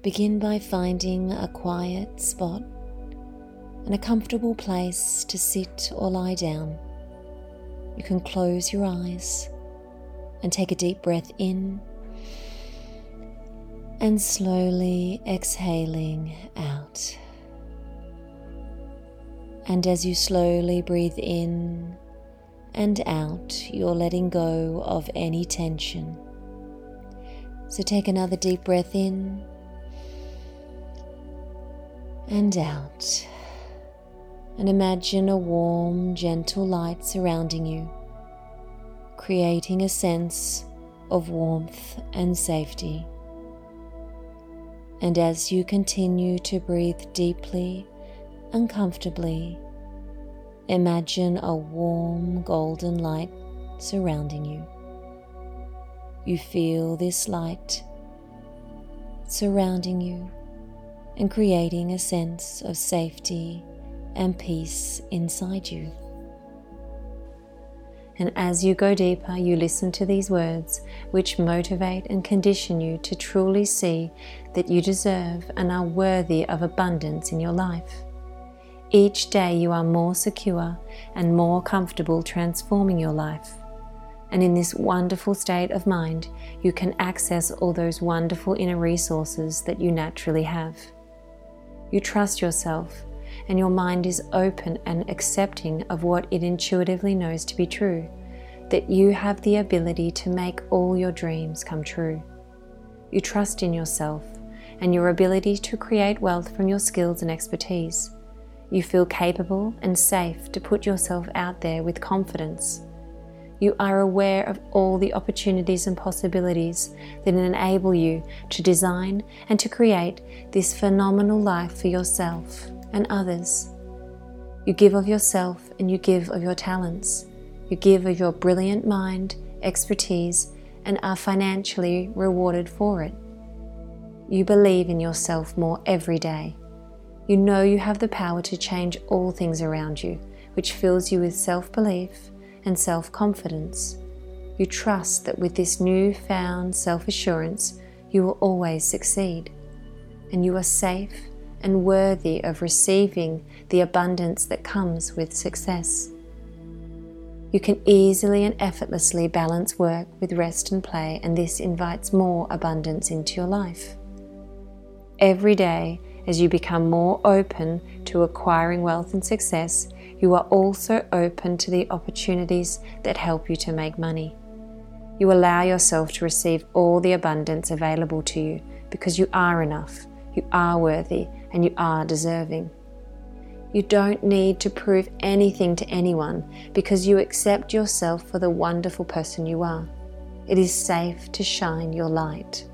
Begin by finding a quiet spot and a comfortable place to sit or lie down. You can close your eyes and take a deep breath in and slowly exhaling out. And as you slowly breathe in and out, you're letting go of any tension. So take another deep breath in and out. And imagine a warm, gentle light surrounding you, creating a sense of warmth and safety. And as you continue to breathe deeply and comfortably, imagine a warm golden light surrounding you. You feel this light surrounding you and creating a sense of safety and peace inside you. And as you go deeper, you listen to these words which motivate and condition you to truly see that you deserve and are worthy of abundance in your life. Each day you are more secure and more comfortable transforming your life. And in this wonderful state of mind, you can access all those wonderful inner resources that you naturally have. You trust yourself, and your mind is open and accepting of what it intuitively knows to be true, that you have the ability to make all your dreams come true. You trust in yourself and your ability to create wealth from your skills and expertise. You feel capable and safe to put yourself out there with confidence. You are aware of all the opportunities and possibilities that enable you to design and to create this phenomenal life for yourself and others. You give of yourself and you give of your talents. You give of your brilliant mind, expertise, and are financially rewarded for it. You believe in yourself more every day. You know you have the power to change all things around you, which fills you with self-belief and self-confidence. You trust that with this newfound self-assurance, you will always succeed, and you are safe and worthy of receiving the abundance that comes with success. You can easily and effortlessly balance work with rest and play, and this invites more abundance into your life. Every day, as you become more open to acquiring wealth and success, you are also open to the opportunities that help you to make money. You allow yourself to receive all the abundance available to you because you are enough, you are worthy, and you are deserving. You don't need to prove anything to anyone because you accept yourself for the wonderful person you are. It is safe to shine your light.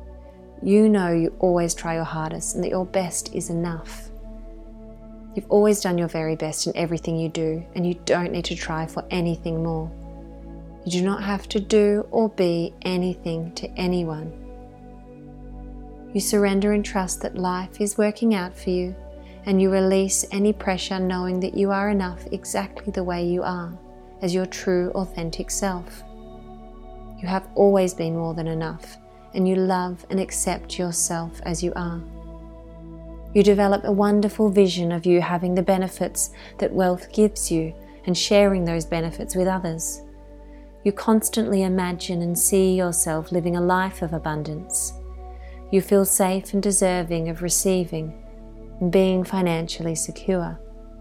You know you always try your hardest and that your best is enough. You've always done your very best in everything you do, and you don't need to try for anything more. You do not have to do or be anything to anyone. You surrender and trust that life is working out for you, and you release any pressure knowing that you are enough exactly the way you are, as your true, authentic self. You have always been more than enough, and you love and accept yourself as you are. You develop a wonderful vision of you having the benefits that wealth gives you and sharing those benefits with others. You constantly imagine and see yourself living a life of abundance. You feel safe and deserving of receiving and being financially secure.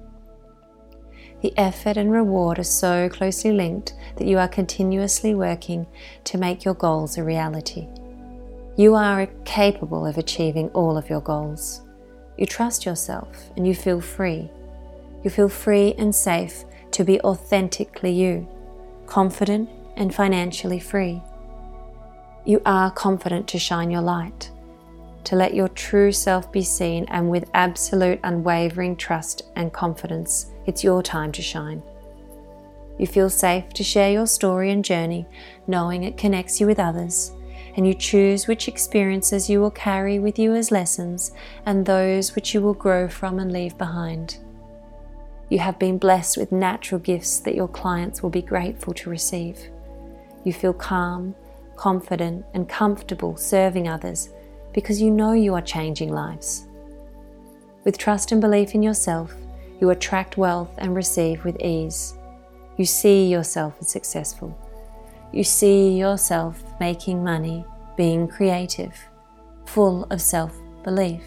The effort and reward are so closely linked that you are continuously working to make your goals a reality. You are capable of achieving all of your goals. You trust yourself and you feel free. You feel free and safe to be authentically you, confident and financially free. You are confident to shine your light, to let your true self be seen, and with absolute unwavering trust and confidence, it's your time to shine. You feel safe to share your story and journey, knowing it connects you with others, and you choose which experiences you will carry with you as lessons and those which you will grow from and leave behind. You have been blessed with natural gifts that your clients will be grateful to receive. You feel calm, confident, and comfortable serving others, because you know you are changing lives. With trust and belief in yourself, you attract wealth and receive with ease. You see yourself as successful. You see yourself making money, being creative, full of self-belief.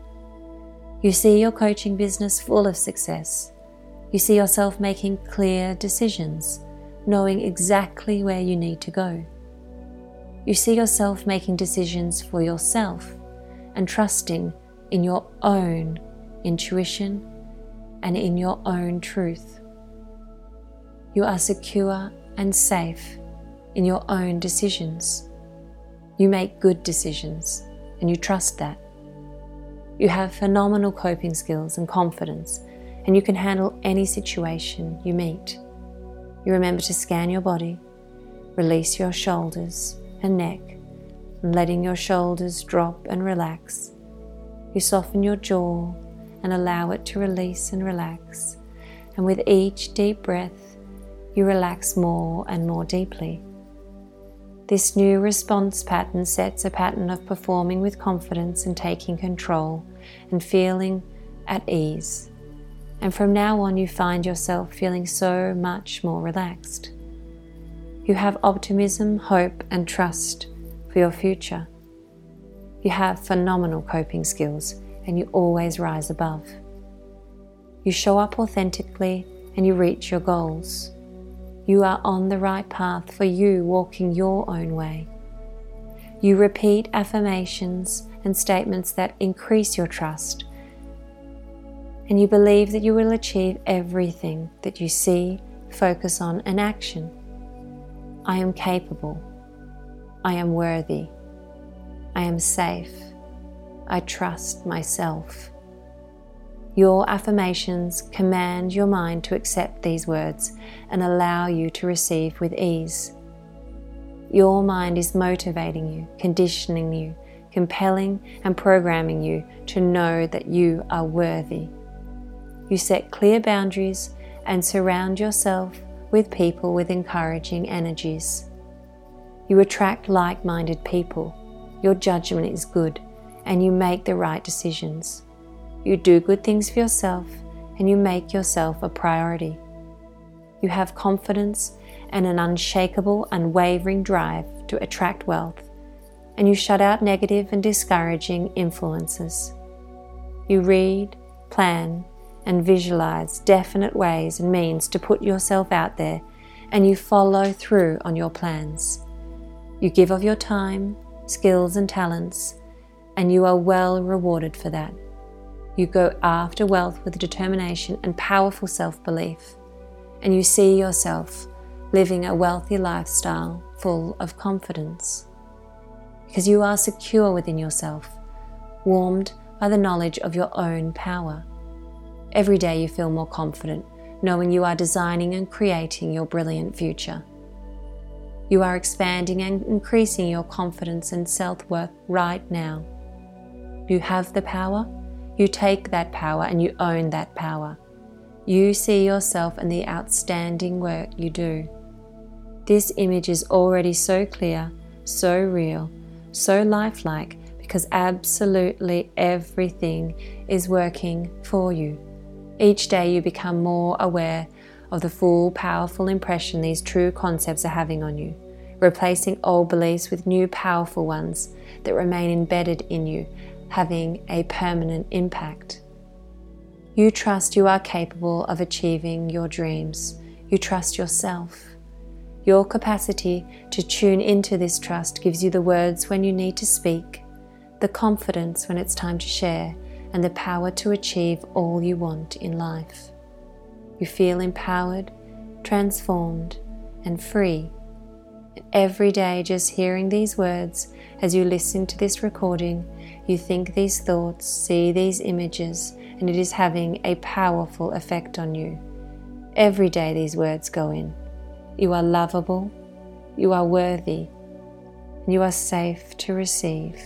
You see your coaching business full of success. You see yourself making clear decisions, knowing exactly where you need to go. You see yourself making decisions for yourself and trusting in your own intuition and in your own truth. You are secure and safe in your own decisions. You make good decisions and you trust that. You have phenomenal coping skills and confidence, and you can handle any situation you meet. You remember to scan your body, release your shoulders and neck, and letting your shoulders drop and relax. You soften your jaw and allow it to release and relax. And with each deep breath, you relax more and more deeply. This new response pattern sets a pattern of performing with confidence and taking control and feeling at ease. And from now on, you find yourself feeling so much more relaxed. You have optimism, hope, and trust for your future. You have phenomenal coping skills, and you always rise above. You show up authentically, and you reach your goals. You are on the right path for you, walking your own way. You repeat affirmations and statements that increase your trust, and you believe that you will achieve everything that you see, focus on, and action. I am capable. I am worthy. I am safe. I trust myself. Your affirmations command your mind to accept these words and allow you to receive with ease. Your mind is motivating you, conditioning you, compelling and programming you to know that you are worthy. You set clear boundaries and surround yourself with people with encouraging energies. You attract like-minded people. Your judgment is good and you make the right decisions. You do good things for yourself and you make yourself a priority. You have confidence and an unshakable, unwavering drive to attract wealth, and you shut out negative and discouraging influences. You read, plan, and visualize definite ways and means to put yourself out there, and you follow through on your plans. You give of your time, skills, and talents, and you are well rewarded for that. You go after wealth with determination and powerful self-belief, and you see yourself living a wealthy lifestyle full of confidence. Because you are secure within yourself, warmed by the knowledge of your own power. Every day you feel more confident, knowing you are designing and creating your brilliant future. You are expanding and increasing your confidence and self-worth right now. You have the power, you take that power, and you own that power. You see yourself and the outstanding work you do. This image is already so clear, so real, so lifelike, because absolutely everything is working for you. Each day you become more aware of the full, powerful impression these true concepts are having on you, replacing old beliefs with new, powerful ones that remain embedded in you, having a permanent impact. You trust you are capable of achieving your dreams. You trust yourself. Your capacity to tune into this trust gives you the words when you need to speak, the confidence when it's time to share, and the power to achieve all you want in life. You feel empowered, transformed, and free. And every day, just hearing these words, as you listen to this recording, you think these thoughts, see these images, and it is having a powerful effect on you. Every day these words go in. You are lovable, you are worthy, and you are safe to receive.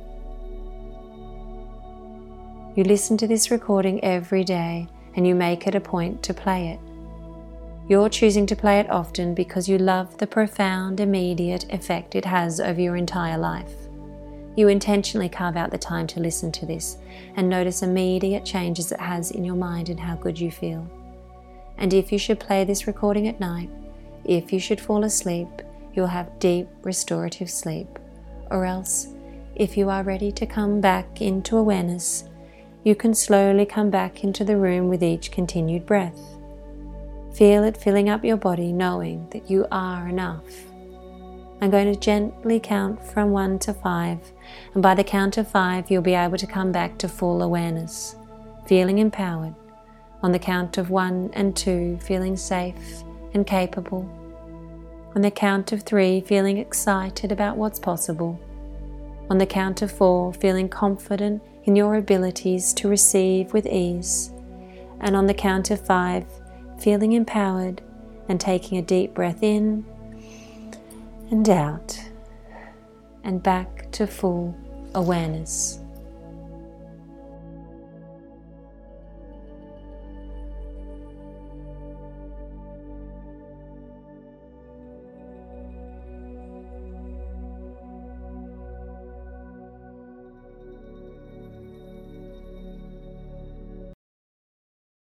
You listen to this recording every day and you make it a point to play it. You're choosing to play it often because you love the profound, immediate effect it has over your entire life. You intentionally carve out the time to listen to this and notice immediate changes it has in your mind and how good you feel. And if you should play this recording at night, if you should fall asleep, you'll have deep restorative sleep. Or else, if you are ready to come back into awareness, you can slowly come back into the room with each continued breath. Feel it filling up your body, knowing that you are enough. I'm going to gently count from 1 to 5, and by the count of 5, you'll be able to come back to full awareness, feeling empowered. On the count of 1 and 2, feeling safe and capable. On the count of 3, feeling excited about what's possible. On the count of 4, feeling confident in your abilities to receive with ease. And on the count of 5, feeling empowered and taking a deep breath in and out and back to full awareness.